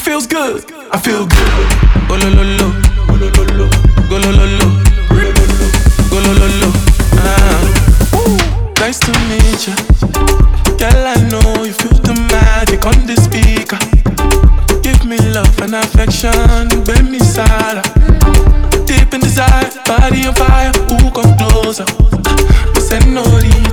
feels good. I feel good. Go lo lo lo, go lo lo lo, go lo lo lo, go lo lo lo. Nice to meet ya. Girl, I know you feel the magic on the speaker. Give me love and affection, bend me side. Deep in desire, body on fire. Who come closer? Senorita.